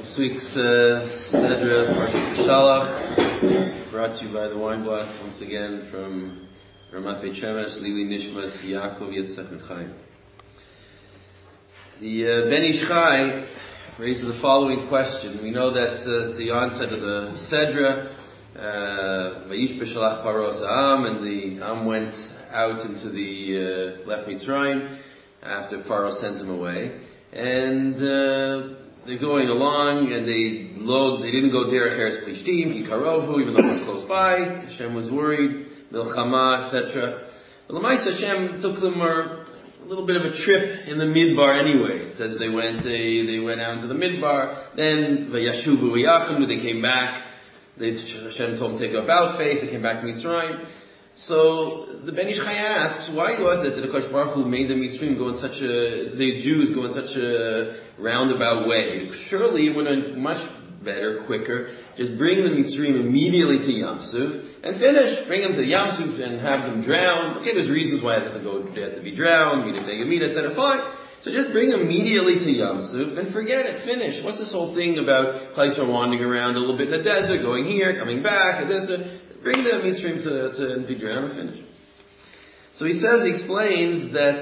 This week's Sedra Parshat Shalach, brought to you by the Wine Blast once again from Ramat Beit Shemesh, Lili Nishmas, Yaakov Yitzchak and Chaim. The Ben Ish Chai raises the following question. We know that at the onset of the Sedra, Vayish B'Shalach Paros Am, and the Am went out into the left Mitzrayim after Paro sent them away, and they're going along, and they didn't go Derech Eretz Plishtim, Ikarovu, even though it was close by. Hashem was worried, Milchama, etc. But L'maisa Hashem took them a little bit of a trip in the Midbar anyway. It says they went out into the Midbar, then Vayashuvu V'Yachamu, they came back. Hashem told them to take a about face, they came back to Mitzrayim. So the Ben Ish Chai asks, why was it that the Kodesh Baruch Hu made the Mitzrayim go in the Jews go in such a roundabout way? Surely it would have been much better, quicker, just bring the Mitzrayim immediately to Yam Suf and finish. Bring them to Yam Suf and have them drown. Okay, there's reasons why they had to be drowned, etc. Fine. So just bring them immediately to Yam Suf and forget it. Finish. What's this whole thing about Klal Yisrael wandering around a little bit in the desert, going here, coming back, and this? Bring the Mitzrayim to be drowned and finish. So he explains that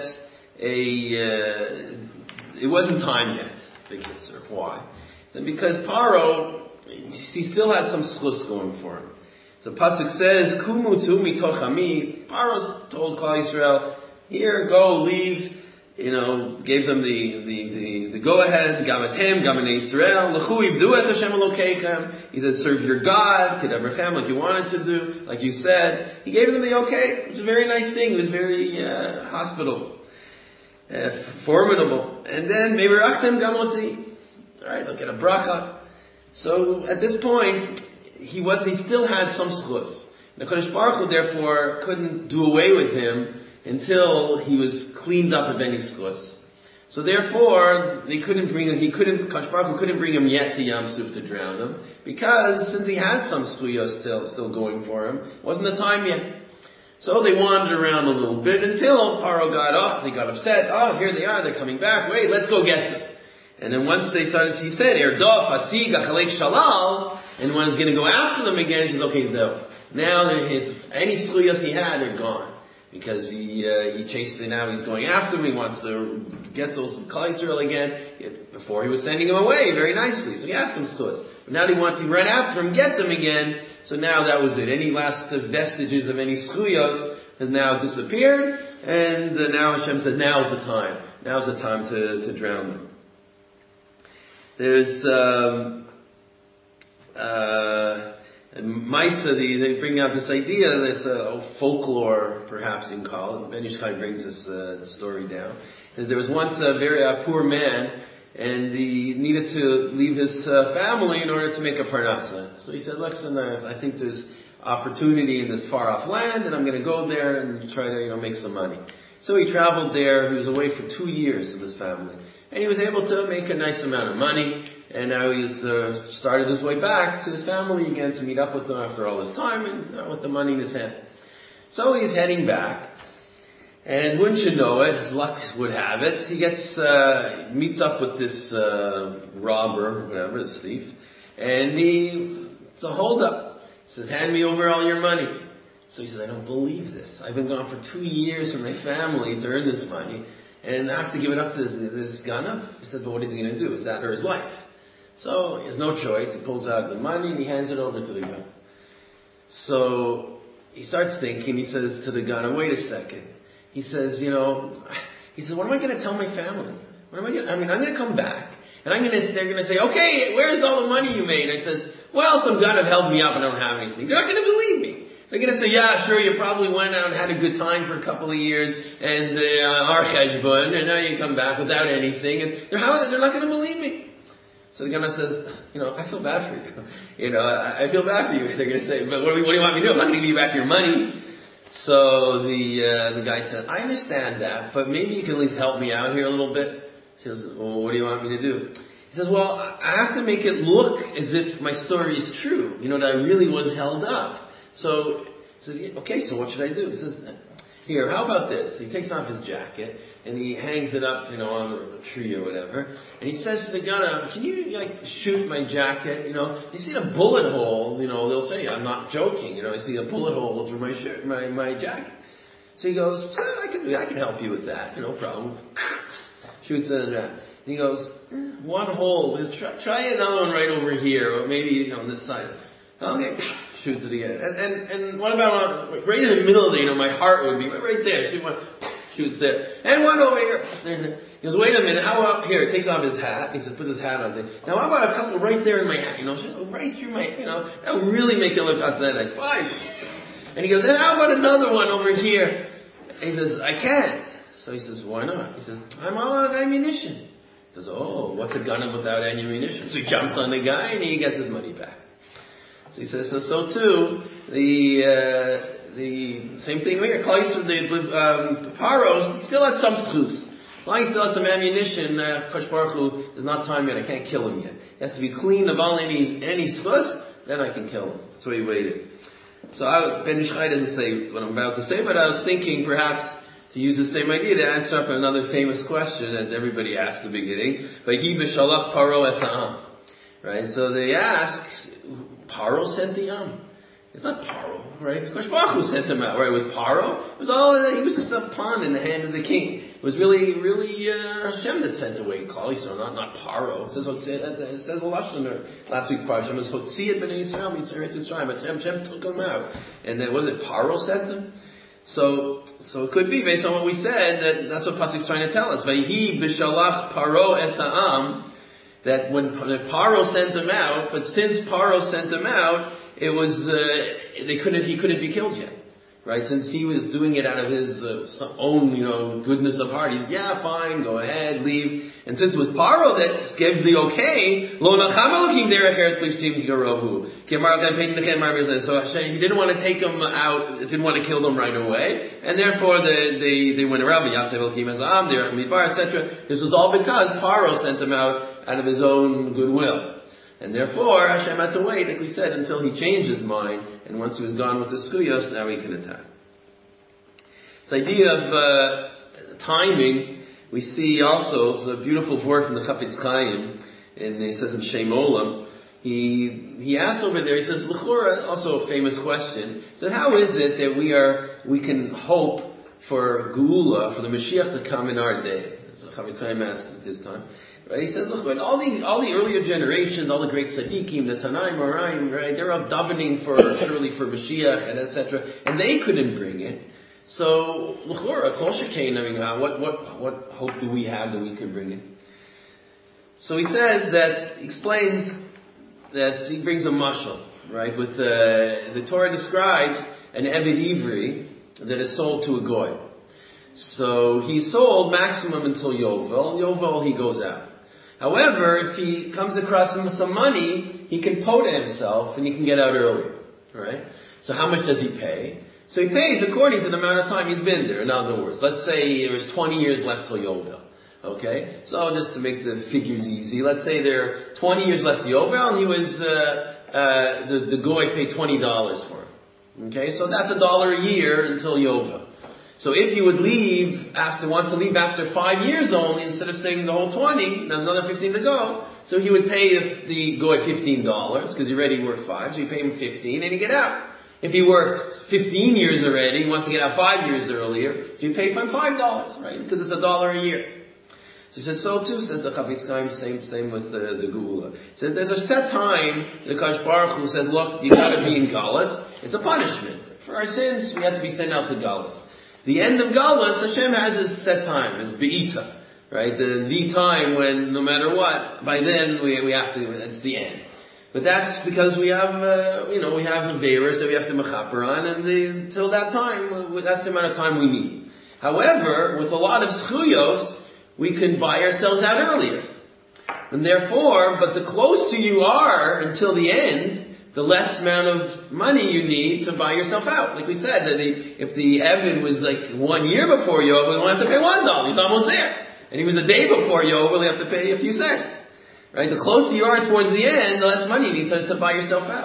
it wasn't time yet. Big answer. Why? So because Paro, he still had some schluss going for him. So Pasuk says, Kumutu mitoch ami. Paro told Klal Yisrael, here, go, leave. Gave them the go-ahead, Gamatem, Gamane Yisrael, L'chu ibdu es Hashem Elokeichem. He said, serve your God, Kedavrechem, like you wanted to do, like you said. He gave them the okay, which was a very nice thing. It was very hospitable, formidable. And then, Meverachtem Gamotzi. Alright, they'll get a bracha. So, at this point, he still had some schluss. The Kodesh Baruch Hu, therefore, couldn't do away with him until he was cleaned up of any schluss. So therefore, Kodesh Baruch Hu couldn't bring him yet to Yam Suf to drown him, because since he had some schuyos still going for him, it wasn't the time yet. So they wandered around a little bit until Paro got up, they got upset, here they are, they're coming back, wait, let's go get them. And then once they started, he said, Erdof, Asig, Achalek Shalal, and when he's going to go after them again, he says, okay, so now any schuyos he had, they're gone. Because he chased it now, he's going after him, he wants to get those Klal Yisrael again. Before he was sending them away very nicely, so he had some schluss. But now he wants to run after him, get them again, so now that was it. Any last vestiges of any schuyos has now disappeared, and now Hashem said, now's the time to drown them. There's Maisa, they bring out this idea, this folklore, perhaps you can call it. Ben Ish Chai brings this story down. And there was once a very poor man, and he needed to leave his family in order to make a parnasa. So he said, listen, I think there's opportunity in this far-off land, and I'm going to go there and try to make some money. So he traveled there. He was away for 2 years with his family. And he was able to make a nice amount of money. And now he's started his way back to his family again to meet up with them after all this time and with the money in his hand. So he's heading back. And wouldn't you know it, his luck would have it, he meets up with this robber, whatever, this thief. And it's a hold-up. He says, hand me over all your money. So he says, I don't believe this. I've been gone for 2 years from my family to earn this money. And I have to give it up to this Gana? He said, but what is he going to do? Is that or his life? So he has no choice. He pulls out the money and he hands it over to the Gana. So he starts thinking. He says to the Gana, wait a second. He says, what am I going to tell my family? I'm going to come back. And they're going to say, okay, where's all the money you made? I says, well, some Gana helped me up and I don't have anything. They're not going to believe me. They're going to say, yeah, sure, you probably went out and had a good time for a couple of years, and our cheshbon, and now you come back without anything, and they're not going to believe me. So the Gemara says, I feel bad for you. I feel bad for you. They're going to say, but what do you want me to do? I'm not going to give you back your money. So the guy said, I understand that, but maybe you can at least help me out here a little bit. He says, well, what do you want me to do? He says, well, I have to make it look as if my story is true, that I really was held up. So he says, okay, so what should I do? He says, Here, how about this? He takes off his jacket and he hangs it up, on the tree or whatever. And he says to the gunner, can you shoot my jacket? You see a bullet hole, they'll say, I'm not joking. I see a bullet hole through my shirt, my jacket. So he goes, I can help you with that, no problem. Shoots it in that. And he goes, one hole, try another one right over here, or maybe on this side. Okay, shoots it again. And what about right in the middle of my heart would be right there. Shoots there. And one over here. He goes, wait a minute, how up here? He takes off his hat. He says, put his hat on there. Now how about a couple right there in my hat? Right through my, that would really make it look authentic. Fine. And he goes, and how about another one over here? And he says, I can't. So he says, why not? He says, I'm all out of ammunition. He goes, oh, what's a gun without ammunition? So he jumps on the guy and he gets his money back. So he says, so too, the same thing here. Paro still has some schus. As long as he still has some ammunition, Kosh Baruch Hu is not time yet. I can't kill him yet. He has to be clean of all any schus, then I can kill him. That's why he waited. So Ben Ish Chai doesn't say what I'm about to say, but I was thinking perhaps to use the same idea to answer up another famous question that everybody asked at the beginning. Vayhi b'shalach Paro es ha'am. Right? So they ask, Paro sent the Am. It's not Paro, right? Kosh Baruch Hu sent him out, right? With Paro, he was just a pawn in the hand of the king. It was really Hashem that sent away Klal Yisrael, not Paro. It says a lashon last week's parsha. It was Hotziat b'nei Yisrael mitzaretz Yisrael, but Hashem took them out. And then was it Paro sent them? So it could be based on what we said that's what Pasuk's trying to tell us. Vayhi b'shalach Paro es ha'am. That when Paro sent them out, but since Paro sent them out, it was he couldn't be killed yet, right? Since he was doing it out of his own goodness of heart, he's fine, go ahead, leave. And since it was Paro that gave the okay, lo nachama looking derech eretz plishtim garohu. So Hashem, he didn't want to take them out, didn't want to kill them right away, and therefore they went around. Etc. This was all because Paro sent them out of his own goodwill. And therefore, Hashem had to wait, like we said, until he changed his mind, and once he was gone with the skuyos, now he can attack. This idea of timing, we see also, it's a beautiful word from the Chafetz Chaim, and he says in Shem Olam, he asks over there, he says, L'chora, also a famous question, he said, how is it that we can hope for Geula, for the Mashiach to come in our day? So Chafetz Chaim asked at his time. Right? He said, look, when all the earlier generations, all the great tzaddikim, the Tanaim, Moraim, right, they're up davening surely for Mashiach, and etc., and they couldn't bring it. So, l'chora, kol shekain, what hope do we have that we can bring it? So he says that, he explains that he brings a mashal, right, with the Torah describes an Eved Ivri that is sold to a goy. So he's sold maximum until Yovel. Yovel, he goes out. However, if he comes across some money, he can pota himself and he can get out earlier. Right? So how much does he pay? So he pays according to the amount of time he's been there. In other words, let's say there's 20 years left till Yovel. Okay? So just to make the figures easy, let's say there are 20 years left to Yovel, and he was, the goy paid $20 for him. Okay? So that's $1 a year until Yovel. So if he would wants to leave after 5 years only, instead of staying the whole 20, there's another 15 to go, so he would pay the goy $15, because he already worked 5, so you pay him 15, and he get out. If he worked 15 years already, he wants to get out 5 years earlier, so you pay him $5, right? Because it's $1 a year. So he says, so too, says the Chafetz Chaim, same with the Geula. He said, there's a set time, the Kosh Baruch Hu said, look, you gotta be in Galus, it's a punishment. For our sins, we have to be sent out to Galus. The end of Galus, Hashem has his set time. It's Be'ita, right? The time when, no matter what, by then we have to, it's the end. But that's because we have, we have the Averos that we have to mechaper on, and until that time, that's the amount of time we need. However, with a lot of schuyos, we can buy ourselves out earlier. And therefore, but the closer you are until the end, the less amount of money you need to buy yourself out. Like we said, that if the Evan was like 1 year before Yovel, we only have to pay $1. He's almost there. And he was a day before Yovel, we have to pay a few cents. Right? The closer you are towards the end, the less money you need to buy yourself out.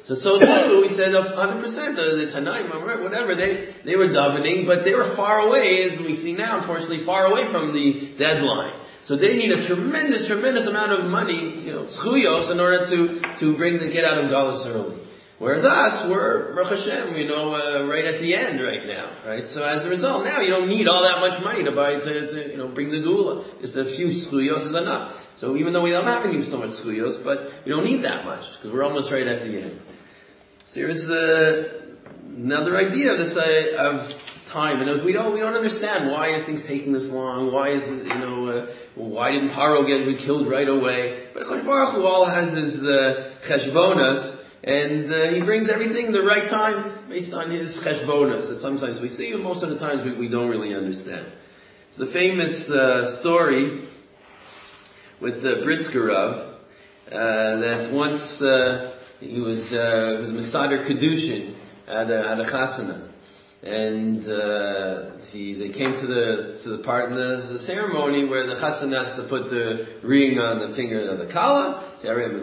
So too, we said 100%, the Tanaim, whatever, they were davening, but they were far away, as we see now, unfortunately, far away from the deadline. So they need a tremendous amount of money, zchuyos, in order to bring the kid out of Galus early. Whereas us, we're, Baruch Hashem, right at the end right now, right? So as a result, now you don't need all that much money to bring the gula. Just a few zchuyos is enough. So even though we don't have so much zchuyos, but we don't need that much, because we're almost right at the end. So here's another idea of this, of time. And as we don't understand why are things taking this long, why is it, why didn't Paro get killed right away? But Baruch Hu all has his cheshbonas, and he brings everything the right time based on his cheshbonas that sometimes we see, and most of the times we don't really understand. It's the famous story with the Brisker Rav, that once he was Mesader Kedushin at a chasana. And they came to the part in the ceremony where the chassan has to put the ring on the finger of the kala,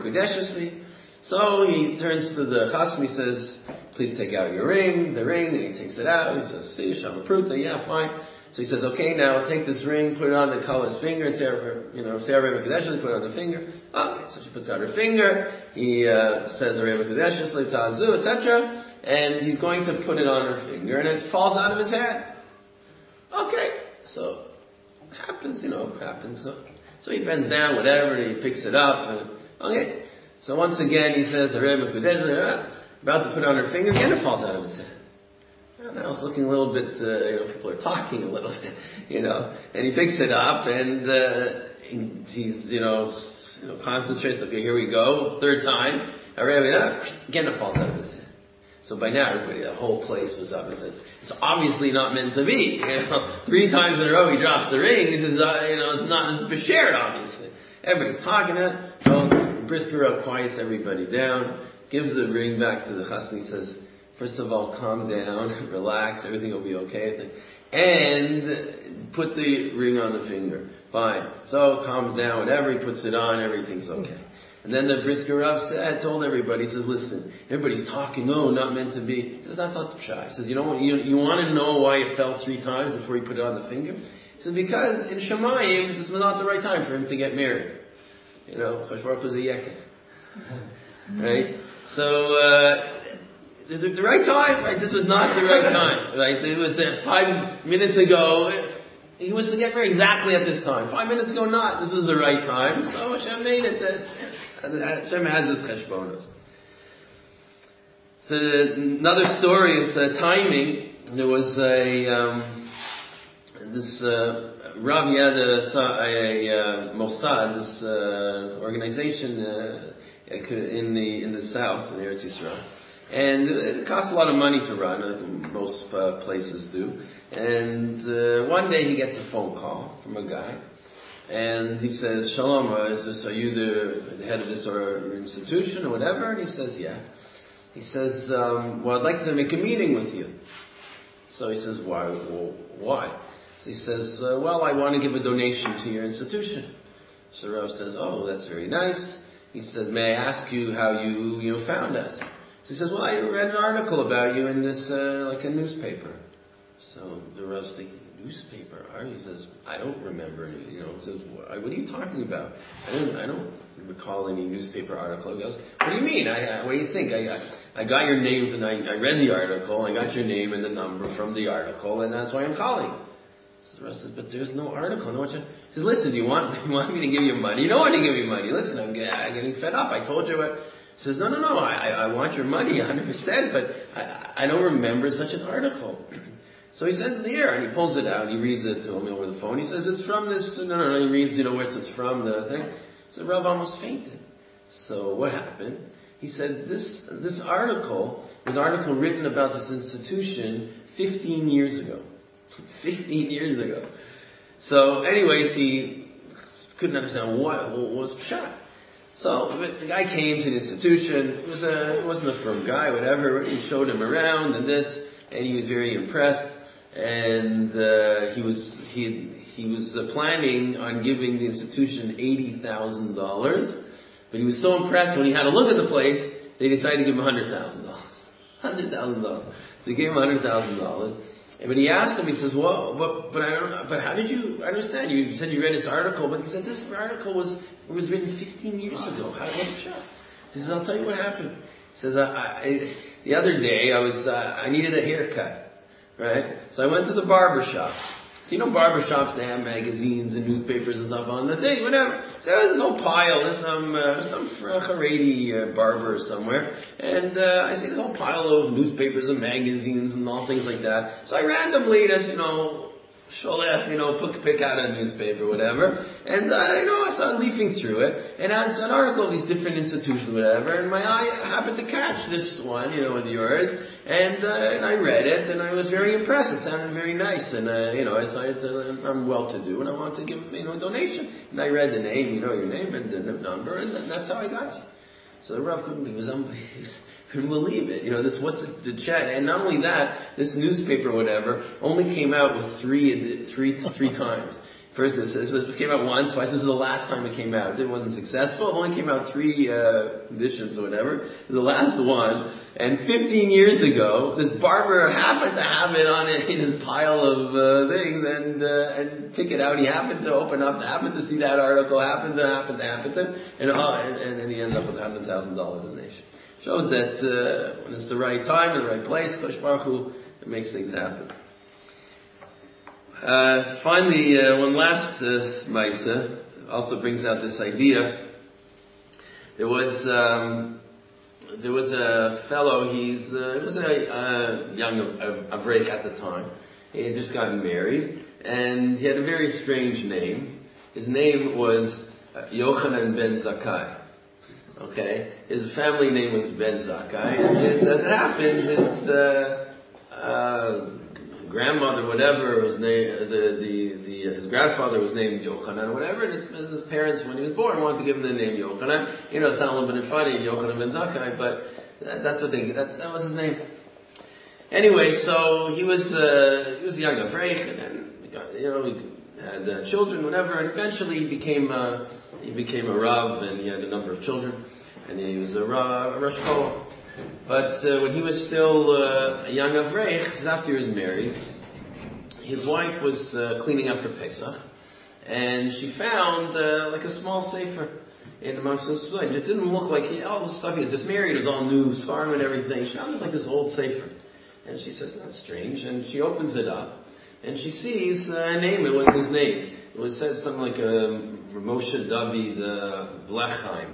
so he turns to the chassan, he says, please take out your ring, and he takes it out, he says, see, Shamapruta, yeah, fine. So he says, okay, now take this ring, put it on the kala's finger, and say put it on the finger. Okay, so she puts out her finger, he says, etc., and he's going to put it on her finger, and it falls out of his hand. Okay, so happens. So he bends down, whatever, and he picks it up. Okay, so once again he says, about to put it on her finger, again it falls out of his hand. And I was looking a little bit, people are talking a little bit, and he picks it up, and he's, concentrates. Okay, here we go, third time. Again it falls out of his hand. So by now, everybody, the whole place was up. It's obviously not meant to be. 3 times in a row he drops the ring. This is, it's shared, obviously. Everybody's talking it. So Brisker Rav quiets everybody down, gives the ring back to the chassan. He says, first of all, calm down, relax, everything will be okay. And put the ring on the finger. Fine. So calms down, whatever, he puts it on, everything's okay. And then the Brisker Rav told everybody, he says, listen, everybody's talking, no, not meant to be. He says, that's not the pshat. He says, you want to know why it fell 3 times before he put it on the finger? He says, because in Shemayim, this was not the right time for him to get married. Chosh Baruch was a yekeh. Right? So, the right time, right? This was not the right time. Right? It was 5 minutes ago. He was to get married exactly at this time. 5 minutes ago, not. This was the right time. So Hashem made it that Hashem has his cheshbonos. So another story of the timing. There was this Rav, he had a Mossad, this organization in the south, in Eretz Yisrael. And it costs a lot of money to run, like most places do. And one day he gets a phone call from a guy, and he says, Shalom, are you the head of this institution or whatever? And he says, yeah. He says, well, I'd like to make a meeting with you. So he says, why? Well, why? So he says, well, I want to give a donation to your institution. So Rav says, oh, that's very nice. He says, may I ask you how you found us? So he says, well, I read an article about you in this, like a newspaper. So the Rav's thinking, newspaper? He says, I don't remember any, He says, what are you talking about? I don't recall any newspaper article. He goes, what do you mean? What do you think? I got your name, and I read the article, I got your name and the number from the article, and that's why I'm calling. So the Rav says, but there's no article. He says, listen, you want me to give you money? You don't want to give me money. Listen, I'm getting fed up. I told you what. He says, no, I want your money 100%, but I don't remember such an article. So he says, here, and he pulls it out, and he reads it to him over the phone. He says, it's from this, no, he reads, where it's from, the thing. So Rav almost fainted. So what happened? He said, this article was an article written about this institution 15 years ago. 15 years ago. So anyways, he couldn't understand what was shot. So the guy came to the institution. It wasn't a firm guy, whatever. He showed him around and this, and he was very impressed. And he was planning on giving the institution $80,000, but he was so impressed when he had a look at the place they decided to give him $100,000. $100,000. So he gave him $100,000. But he asked him, he says, well, but how did you understand? You said you read this article, but he said this article was written 15 years ago. What's the shot? He says, I'll tell you what happened. He says, the other day I needed a haircut, right? So I went to the barber shop. So barber shops, they have magazines and newspapers and stuff on the thing, whatever. So there's this whole pile, there's some Haredi barber somewhere, and I see this whole pile of newspapers and magazines and all things like that. So I randomly just, Sholech, pick out a newspaper, whatever, and I started leafing through it, and it's an article of these different institutions, whatever, and my eye happened to catch this one, with yours, and I read it, and I was very impressed. It sounded very nice, and I decided I'm well-to-do, and I want to give a donation, and I read the name, your name and the number, and that's how I got you. So the Rav couldn't believe it. What's the chat? And not only that, this newspaper, whatever, only came out with three times. First, it came out once, twice. This is the last time it came out. It wasn't successful. It only came out 3 editions or whatever. It was the last one. And 15 years ago, this barber happened to have it in his pile of things and pick it out. He happened to open up, happened to see that article, happened to, and then he ended up with $100,000 donation. Shows that when it's the right time and the right place, Kosh Baruch Hu, it makes things happen. Finally, one last Maisa also brings out this idea. There was a fellow. He was a young Avrek at the time. He had just gotten married, and he had a very strange name. His name was Yochanan ben Zakkai. Okay, his family name was Ben Zakkai, and as it happened, his grandmother, whatever, was named his grandfather was named Yochanan, whatever, and his parents, when he was born, wanted to give him the name Yochanan. It's not a little bit funny, Yochanan Ben Zakkai, but that was his name. Anyway, so he was a young Avrech, and then he had children, whatever, and eventually he became a Rav, and he had a number of children, and he was a Rosh Kohen. But when he was still a young Avrech, because after he was married, his wife was cleaning up for Pesach, and she found like a small sefer in amongst the stuff. It didn't look like all the stuff he was just married. It was all new, farm and everything. She found it like this old sefer, and she says, "That's strange." And she opens it up, and she sees a name. It wasn't his name. It was said something like Moshe David Blechheim.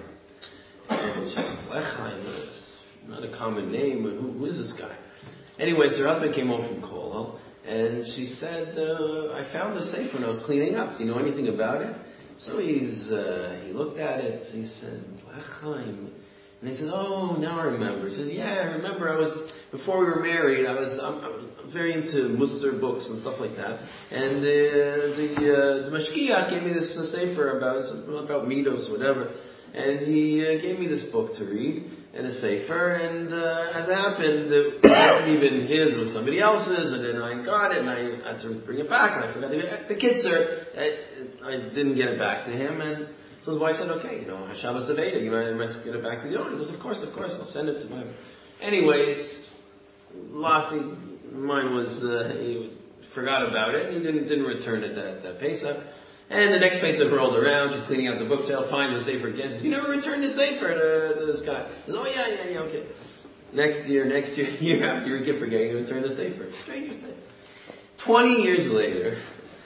Blechheim is not a common name, but who is this guy? Anyway, so her husband came home from Kollel, and she said, I found the sefer when I was cleaning up. Do you know anything about it? So he looked at it, he said, Blechheim. And he said, oh, now I remember. He says, yeah, I remember before we were married, I'm very into Musar books and stuff like that. And the Mashkiach gave me this sefer about Midos, whatever. And he gave me this book to read, and a sefer, and as it happened, it wasn't even his, it was somebody else's, and then I got it, and I had to bring it back, and I forgot to get it. The Kitzer, I didn't get it back to him, and so his wife said, okay, Shabbos Aveda, you might get it back to the owner. He goes, of course, I'll send it to him. Anyways, lastly, mine was, he forgot about it, and he didn't return it that Pesach. And the next Pesach rolled around, she's cleaning out the bookshelf, finds the sefer again. She says, you never returned the sefer to this guy. He says, oh yeah, okay. Next year, year after, you keep forgetting to return the sefer. Strangest thing. 20 years later,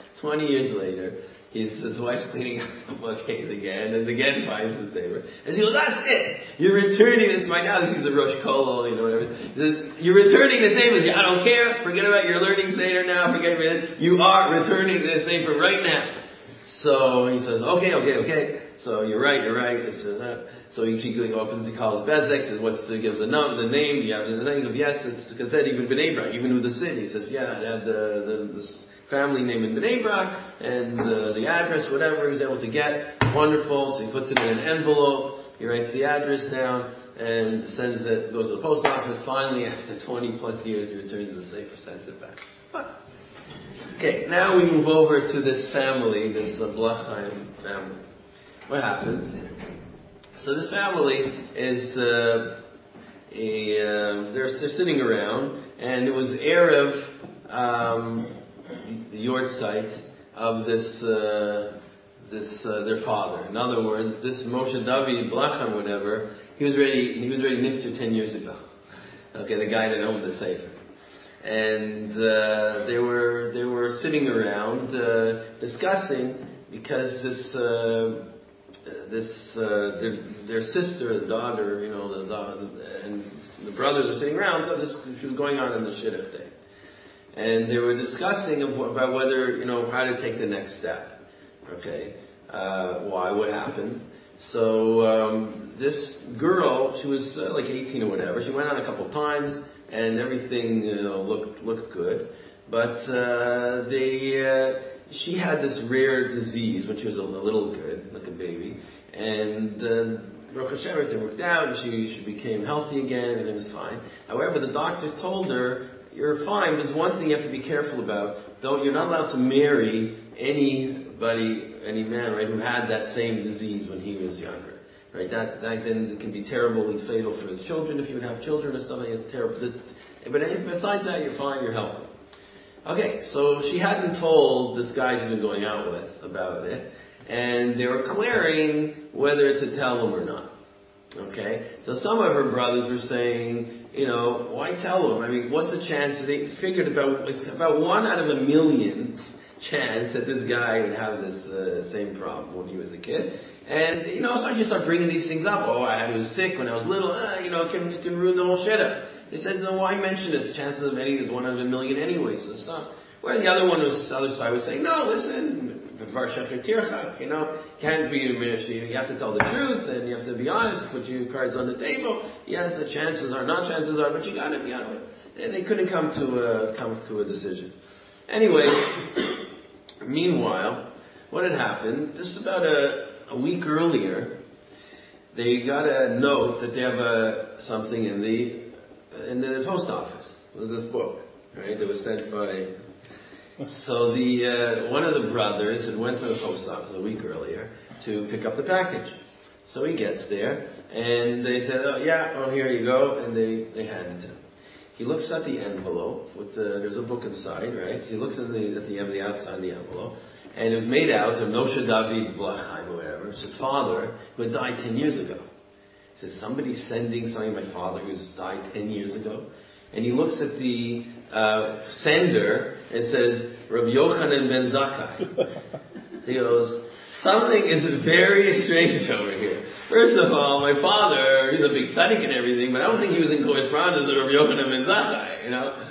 his wife's cleaning out the bookcase again, and again finds the sefer. And she goes, that's it! You're returning this right now. This is a Rosh Kollel, whatever. You're returning the sefer. I don't care. Forget about your learning Seder now. Forget about it. You are returning the sefer right now. So he says, okay. So you're right. So he opens, he calls Bezek, says, gives the name, you have the name. He goes, yes, it's Gazette, even Bnei Brak, even with the city. He says, yeah, it had this family name in Bnei Brak, and the address, whatever he was able to get. Wonderful. So he puts it in an envelope, he writes the address down, and sends it, goes to the post office. Finally, after 20 plus years, he returns the sefer, sends it back. Okay, now we move over to this family, this Blechheim family. What happens? So this family is they're sitting around, and it was Erev, the Yortzeit of their father. In other words, this Moshe David Blacham, whatever, he was ready nifter 10 years ago. Okay, the guy that owned the Sefer. And they were sitting around discussing, because their sister, the daughter, and the brothers were sitting around, so she was going on in the shidduch day. And they were discussing about whether, how to take the next step. Okay? Why? What happened? So, this girl, she was like 18 or whatever, she went on a couple times, and everything, looked good. But, she had this rare disease when she was a little kid, like a baby. And, Baruch Hashem, everything worked out, and she became healthy again, everything was fine. However, the doctors told her, you're fine, there's one thing you have to be careful about. You're not allowed to marry any man, right, who had that same disease when he was younger. Right? That then can be terribly fatal for the children if you would have children or stuff like that. It's terrible. But besides that, you're fine, you're healthy. Okay, so she hadn't told this guy she's been going out with about it, and they were clearing whether to tell him or not. Okay? So some of her brothers were saying, why tell him? I mean, what's the chance? They figured it's about 1 out of a million chance that this guy would have this same problem when he was a kid. And, so I just start bringing these things up. Oh, I was sick when I was little. It can ruin the whole shidduch. They said, no, why mention it? The chances of ending is 1 out of a million anyway, so stop. Whereas the other side was saying, no, listen, can't be diminished. You have to tell the truth, and you have to be honest, put your cards on the table. Yes, the chances are, but you gotta be honest. And they couldn't come to a decision. Anyway, meanwhile, what had happened, just about a week earlier, they got a note that they have something in the post office. It was this book, right? That was sent by. So one of the brothers had went to the post office a week earlier to pick up the package. So he gets there, and they said, here you go, and they hand it to him. He looks at the envelope there's a book inside, right? He looks at the outside of the envelope, and it was made out of Moshe David Blachheim or whatever. It's his father who had died 10 years ago. He says, somebody's sending something to my father who's died 10 years ago. And he looks at the sender and says, Rabbi Yochanan ben Zakkai. He goes, something is very strange over here. First of all, my father, he's a big tzaddik and everything, but I don't think he was in correspondence with Rabbi Yochanan ben Zakkai,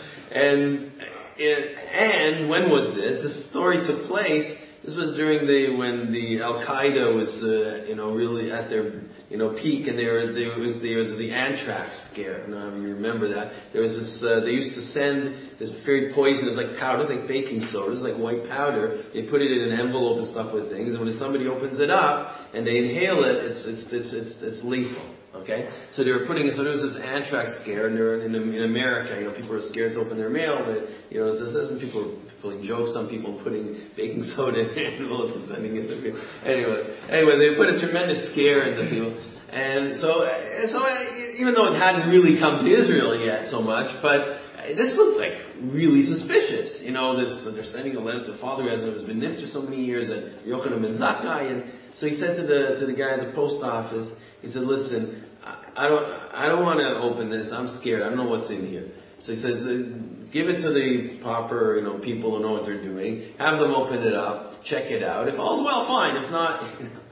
And when was this? This story took place. This was during when the Al Qaeda was, really at their, peak, and there was the anthrax scare. I don't know if you remember that. There was this. They used to send this very poisonous, like powder, like baking soda, it's like white powder. They put it in an envelope and stuff with things, and when somebody opens it up and they inhale it, it's lethal. Okay, so they were so there was this anthrax scare, and in America, people were scared to open their mail, but some people were pulling jokes, some people putting baking soda in envelopes and sending it to people. Anyway, they put a tremendous scare into people, and so even though it hadn't really come to Israel yet so much, but this looked like really suspicious. They're sending a letter to the father who has been nifter so many years, and Yochanan ben Zakkai, and so he said to the guy at the post office. He said, listen, I don't want to open this. I'm scared. I don't know what's in here. So he says, give it to the proper, people who know what they're doing. Have them open it up. Check it out. If all's well, fine. If not,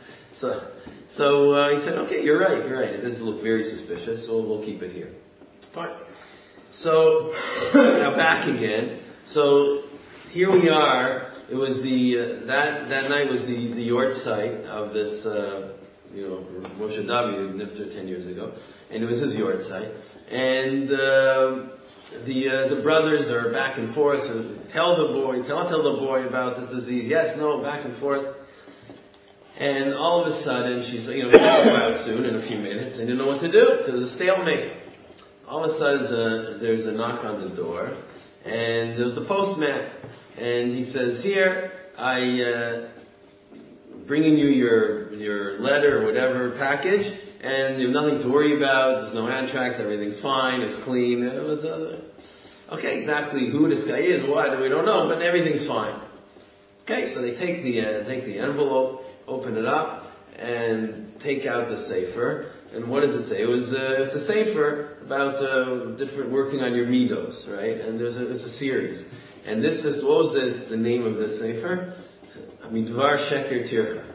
So he said, okay, you're right. It does look very suspicious, so we'll keep it here. Fine. So, now back again. So, here we are. It was that night was the Yortzeit of this, Moshe David nifter 10 years ago, and it was his Yortzeit, and the brothers are back and forth. So tell the boy about this disease. Yes, no, back and forth, and all of a sudden she's she'll go out soon in a few minutes, and you know what to do because there's a stalemate. All of a sudden there's a knock on the door, and there's the postman, and he says, "Here, bringing you your letter or whatever package, and you have nothing to worry about. There's no anthrax. Everything's fine. It's clean. It was okay. Exactly who this guy is, what, we don't know, but everything's fine. Okay, so they take the envelope, open it up, and take out the sefer. And what does it say? It's a sefer about different working on your midos, right? And there's a series. And this is, what was the name of this sefer? Midvar Sheker Tirchak.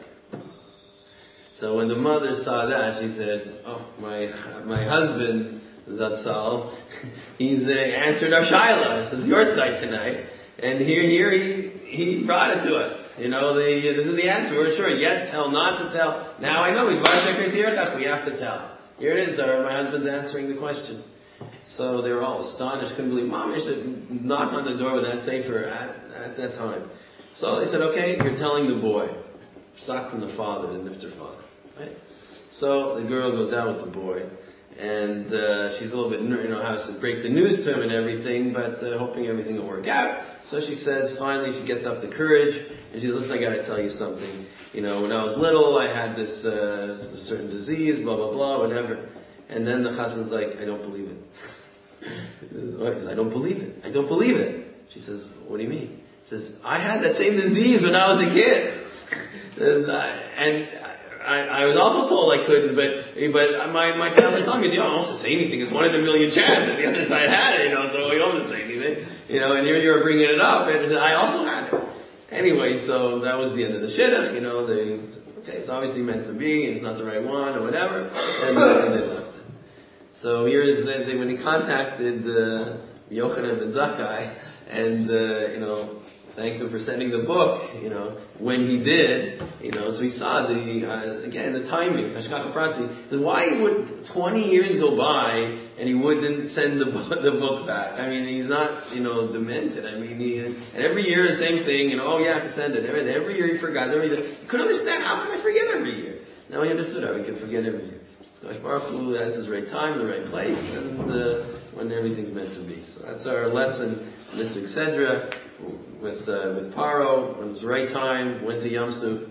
So when the mother saw that, she said, "Oh, my husband Zatzal, he's answered our shaila. This is your side tonight, and here he brought it to us. You know, this is the answer. We're sure. Yes, tell, not to tell. Now I know we have to tell. Here it is. My husband's answering the question." So they were all astonished, couldn't believe. Mom, you should knock on the door with that sefer at that time. So they said, "Okay, you're telling the boy." Psak from the father, the nifter father. Right? So the girl goes out with the boy, and she's a little bit, has to break the news to him and everything, but hoping everything will work out. So she says, finally, she gets up the courage, and she says, "Listen, I got to tell you something. When I was little, I had this certain disease, blah blah blah, whatever." And then the chassan's like, "I don't believe it." He says, "I don't believe it. I don't believe it." She says, "What do you mean?" He says, "I had that same disease when I was a kid." And I was also told I couldn't, but my family told me, you don't have to say anything. It's 1 in a million chance. And the other side had it, so you don't have to say anything. And here you're bringing it up, and I also had it. Anyway, so that was the end of the shidduch. It's obviously meant to be, and it's not the right one, or whatever, and they left it. So here is when he contacted Yochanan ben Zakkai, and thanked him for sending the book, when he did, so he saw the timing, Hashgacha Pratzi. So why would 20 years go by and he wouldn't send the book back? I mean, he's not, demented. I mean, and every year the same thing, you have to send it. Every year he forgot. He couldn't understand, how can I forget every year? Now he understood how he could forget every year. So Kadosh Baruch Hu has his right time, the right place, and when everything's meant to be. So that's our lesson in this Sedra. With Paro, when it was the right time, went to Yam Suf,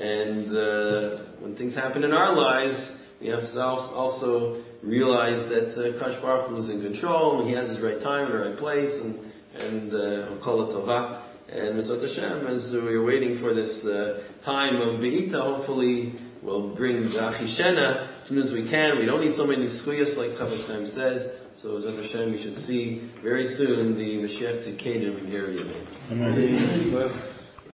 and when things happen in our lives, we have to also realize that Kadosh Baruch Hu is in control, and He has His right time and the right place, and Kol Tova. And Mitzvot Hashem, as we're waiting for this time of Be'ita, hopefully we'll bring the Achishena as soon as we can. We don't need so many skuyas like Chafetz Chaim says. So, Zot Hashem, we should see very soon the Mashiach Tzidkenu from here. Amen.